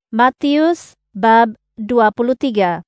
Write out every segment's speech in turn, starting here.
Matius bab 23.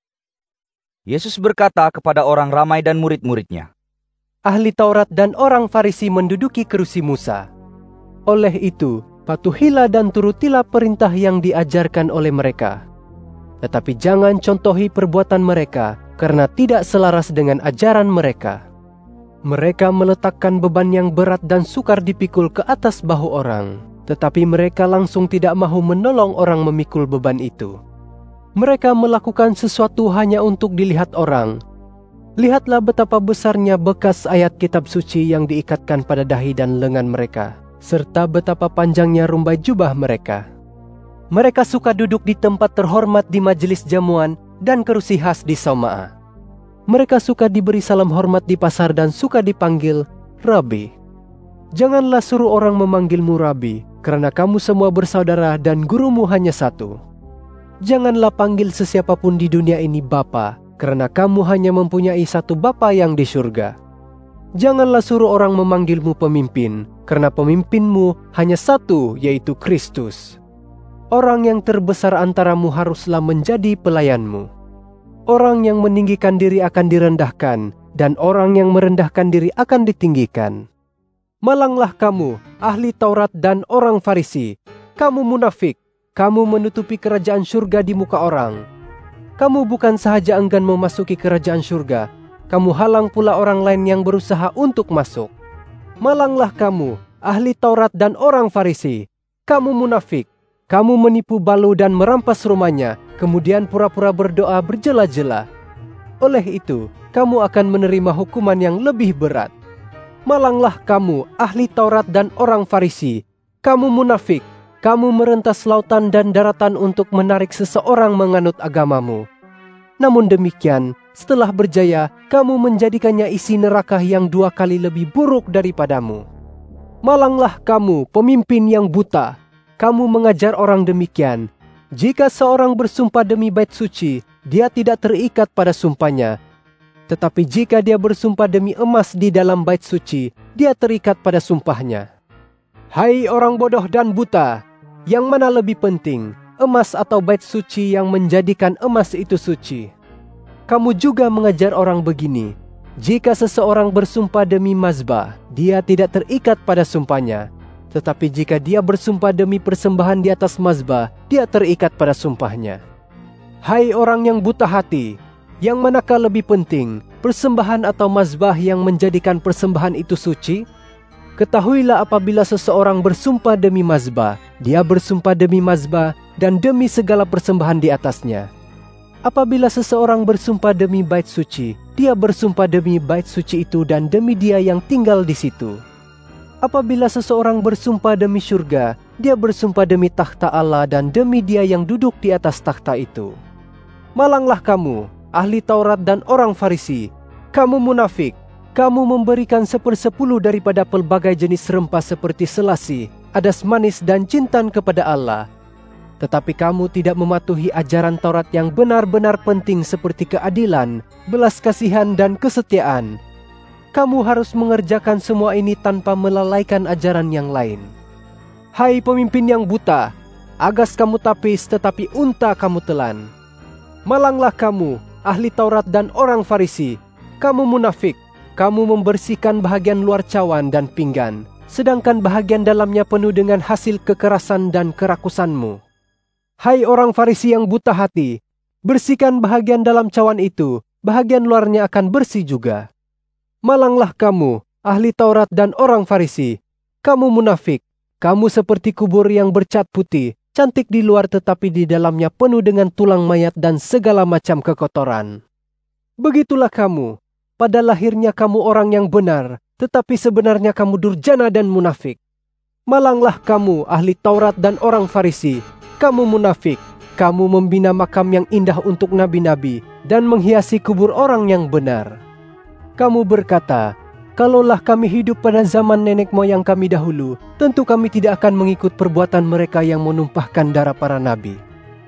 Yesus berkata kepada orang ramai dan murid-muridnya, Ahli Taurat dan orang Farisi menduduki kerusi Musa. Oleh itu, patuhilah dan turutilah perintah yang diajarkan oleh mereka. Tetapi jangan contohi perbuatan mereka, karena tidak selaras dengan ajaran mereka. Mereka meletakkan beban yang berat dan sukar dipikul ke atas bahu orang, tetapi mereka langsung tidak mahu menolong orang memikul beban itu. Mereka melakukan sesuatu hanya untuk dilihat orang. Lihatlah betapa besarnya bekas ayat kitab suci yang diikatkan pada dahi dan lengan mereka, serta betapa panjangnya rumbai jubah mereka. Mereka suka duduk di tempat terhormat di majelis jamuan dan kerusi khas di Sauma'a. Mereka suka diberi salam hormat di pasar dan suka dipanggil Rabi. Janganlah suruh orang memanggilmu Rabi, karena kamu semua bersaudara dan gurumu hanya satu. Janganlah panggil sesiapapun di dunia ini Bapa, karena kamu hanya mempunyai satu Bapa yang di surga. Janganlah suruh orang memanggilmu pemimpin, karena pemimpinmu hanya satu, yaitu Kristus. Orang yang terbesar antaramu haruslah menjadi pelayanmu. Orang yang meninggikan diri akan direndahkan, dan orang yang merendahkan diri akan ditinggikan. Malanglah kamu, ahli Taurat dan orang Farisi, kamu munafik, kamu menutupi kerajaan surga di muka orang. Kamu bukan sahaja enggan memasuki kerajaan surga, kamu halang pula orang lain yang berusaha untuk masuk. Malanglah kamu, ahli Taurat dan orang Farisi, kamu munafik, kamu menipu balu dan merampas rumahnya, kemudian pura-pura berdoa berjela-jela. Oleh itu, kamu akan menerima hukuman yang lebih berat. Malanglah kamu, ahli Taurat dan orang Farisi, kamu munafik, kamu merentas lautan dan daratan untuk menarik seseorang menganut agamamu. Namun demikian, setelah berjaya, kamu menjadikannya isi neraka yang 2 kali lebih buruk daripadamu. Malanglah kamu, pemimpin yang buta, kamu mengajar orang demikian. Jika seorang bersumpah demi bait suci, dia tidak terikat pada sumpahnya. Tetapi jika dia bersumpah demi emas di dalam bait suci, dia terikat pada sumpahnya. Hai orang bodoh dan buta, yang mana lebih penting, emas atau bait suci yang menjadikan emas itu suci? Kamu juga mengajar orang begini, jika seseorang bersumpah demi mazbah, dia tidak terikat pada sumpahnya. Tetapi jika dia bersumpah demi persembahan di atas mazbah, dia terikat pada sumpahnya. Hai orang yang buta hati, yang manakah lebih penting, persembahan atau mazbah yang menjadikan persembahan itu suci? Ketahuilah apabila seseorang bersumpah demi mazbah, dia bersumpah demi mazbah dan demi segala persembahan di atasnya. Apabila seseorang bersumpah demi bait suci, dia bersumpah demi bait suci itu dan demi dia yang tinggal di situ. Apabila seseorang bersumpah demi surga, dia bersumpah demi takhta Allah dan demi dia yang duduk di atas takhta itu. Malanglah kamu, ahli Taurat dan orang Farisi, kamu munafik, kamu memberikan 1/10 daripada pelbagai jenis rempah seperti selasi, adas manis dan jintan kepada Allah. Tetapi kamu tidak mematuhi ajaran Taurat yang benar-benar penting seperti keadilan, belas kasihan dan kesetiaan. Kamu harus mengerjakan semua ini tanpa melalaikan ajaran yang lain. Hai pemimpin yang buta, agas kamu tapis tetapi unta kamu telan. Malanglah kamu, ahli Taurat dan orang Farisi, kamu munafik, kamu membersihkan bahagian luar cawan dan pinggan, sedangkan bahagian dalamnya penuh dengan hasil kekerasan dan kerakusanmu. Hai orang Farisi yang buta hati, bersihkan bahagian dalam cawan itu, bahagian luarnya akan bersih juga. Malanglah kamu, ahli Taurat dan orang Farisi, kamu munafik, kamu seperti kubur yang bercat putih, cantik di luar tetapi di dalamnya penuh dengan tulang mayat dan segala macam kekotoran. Begitulah kamu, pada lahirnya kamu orang yang benar, tetapi sebenarnya kamu durjana dan munafik. Malanglah kamu, ahli Taurat dan orang Farisi, kamu munafik, kamu membina makam yang indah untuk nabi-nabi dan menghiasi kubur orang yang benar. Kamu berkata, kalaulah kami hidup pada zaman nenek moyang kami dahulu, tentu kami tidak akan mengikut perbuatan mereka yang menumpahkan darah para nabi.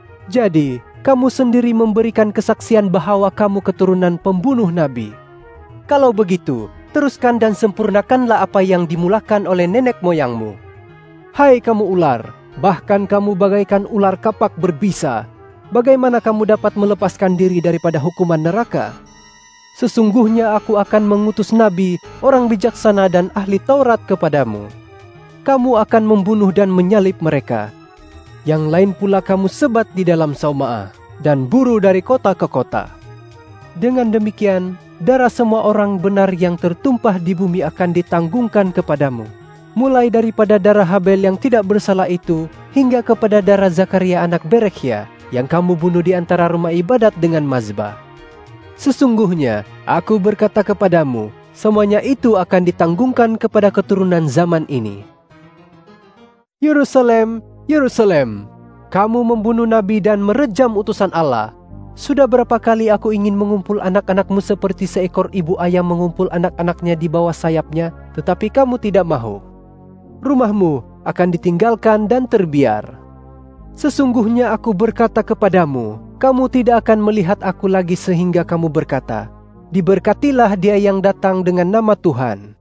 Jadi, kamu sendiri memberikan kesaksian bahwa kamu keturunan pembunuh nabi. Kalau begitu, teruskan dan sempurnakanlah apa yang dimulakan oleh nenek moyangmu. Hai kamu ular, Bahkan kamu bagaikan ular kapak berbisa. Bagaimana kamu dapat melepaskan diri daripada hukuman neraka? Sesungguhnya aku akan mengutus nabi, orang bijaksana dan ahli Taurat kepadamu. Kamu akan membunuh dan menyalib mereka. Yang lain pula kamu sebat di dalam Sauma'ah dan buru dari kota ke kota. Dengan demikian, darah semua orang benar yang tertumpah di bumi akan ditanggungkan kepadamu. Mulai daripada darah Habel yang tidak bersalah itu, hingga kepada darah Zakaria anak Berekhia, yang kamu bunuh di antara rumah ibadat dengan mazbah. Sesungguhnya, aku berkata kepadamu, semuanya itu akan ditanggungkan kepada keturunan zaman ini. Yerusalem, Yerusalem, kamu membunuh nabi dan merejam utusan Allah. Sudah berapa kali aku ingin mengumpul anak-anakmu seperti seekor ibu ayam mengumpul anak-anaknya di bawah sayapnya, tetapi kamu tidak mahu. Rumahmu akan ditinggalkan dan terbiar. Sesungguhnya aku berkata kepadamu, kamu tidak akan melihat aku lagi sehingga kamu berkata, diberkatilah dia yang datang dengan nama Tuhan.